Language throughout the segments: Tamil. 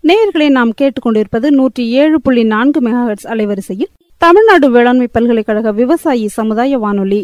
நேயர்களை நாம் கேட்டுக்கொண்டிருப்பது 107.4 மெகாஹெர்ட்ஸ் அலைவரிசையில் தமிழ்நாடு வேளாண்மை பல்கலைக்கழக விவசாயி சமுதாய வானொலி.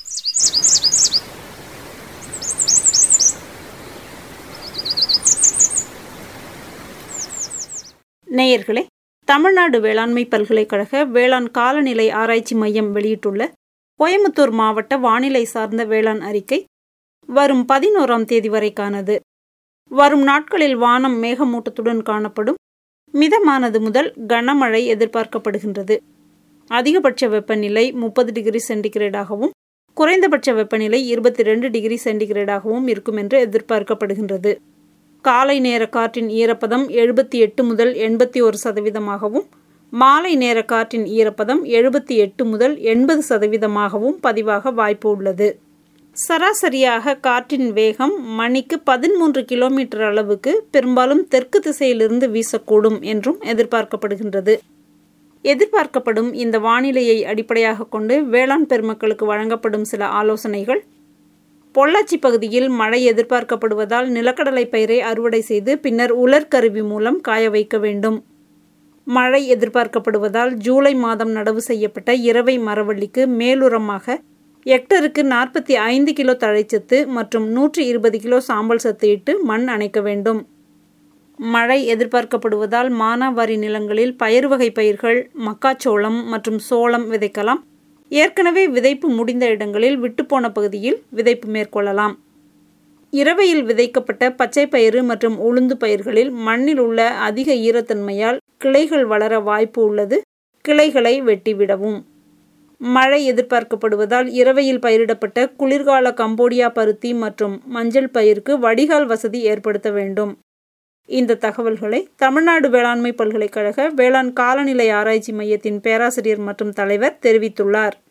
நேயர்களே, தமிழ்நாடு வேளாண்மை பல்கலைக்கழக வேளாண் காலநிலை ஆராய்ச்சி மையம் வெளியிட்டுள்ள கோயம்புத்தூர் மாவட்ட வானிலை சார்ந்த வேளாண் அறிக்கை வரும் 11ஆம் தேதி வரைக்கானது. வரும் நாட்களில் வானம் மேகமூட்டத்துடன் காணப்படும். மிதமானது முதல் கனமழை எதிர்பார்க்கப்படுகின்றது. அதிகபட்ச வெப்பநிலை 30 டிகிரி சென்டிகிரேடாகவும் குறைந்தபட்ச வெப்பநிலை 22 டிகிரி சென்டிகிரேடாகவும் இருக்கும் என்று எதிர்பார்க்கப்படுகின்றது. காலை நேர காற்றின் ஈரப்பதம் 78 முதல் 81%, மாலை நேர காற்றின் ஈரப்பதம் 78 முதல் 80% பதிவாக வாய்ப்பு உள்ளது. சராசரியாக காற்றின் வேகம் மணிக்கு 13 கிலோமீட்டர் அளவுக்கு பெரும்பாலும் தெற்கு திசையிலிருந்து வீசக்கூடும் என்றும் எதிர்பார்க்கப்படுகின்றது. எதிர்பார்க்கப்படும் இந்த வானிலையை அடிப்படையாக கொண்டு வேளாண் பெருமக்களுக்கு வழங்கப்படும் சில ஆலோசனைகள். பொள்ளாச்சி பகுதியில் மழை எதிர்பார்க்கப்படுவதால் நிலக்கடலை பயிரை அறுவடை செய்து பின்னர் உலர்கருவி மூலம் காய வைக்க வேண்டும். மழை எதிர்பார்க்கப்படுவதால் ஜூலை மாதம் நடவு செய்யப்பட்ட இரவை மரவள்ளிக்கு மேலுரமாக ஹெக்டருக்கு 45 கிலோ தழைச்சத்து மற்றும் 120 கிலோ சாம்பல் சத்து இட்டு மண் அணைக்க வேண்டும். மழை எதிர்பார்க்கப்படுவதால் மானாவாரி நிலங்களில் பயிர் வகை பயிர்கள், மக்காச்சோளம் மற்றும் சோளம் விதைக்கலாம். ஏற்கனவே விதைப்பு முடிந்த இடங்களில் விட்டுப்போன பகுதியில் விதைப்பு மேற்கொள்ளலாம். இரவையில் விதைக்கப்பட்ட பச்சை பயிறு மற்றும் உளுந்து பயிர்களில் மண்ணில் உள்ள அதிக ஈரத்தன்மையால் கிளைகள் வளர வாய்ப்பு உள்ளது. கிளைகளை வெட்டிவிடவும். மழை எதிர்பார்க்கப்படுவதால் இரவையில் பயிரிடப்பட்ட குளிர்கால கம்போடியா பருத்தி மற்றும் மஞ்சள் பயிருக்கு வடிகால் வசதி ஏற்படுத்த வேண்டும். இந்த தகவல்களை தமிழ்நாடு வேளாண்மை பல்கலைக்கழக வேளாண் காலநிலை ஆராய்ச்சி மையத்தின் பேராசிரியர் மற்றும் தலைவர் தெரிவித்துள்ளார்.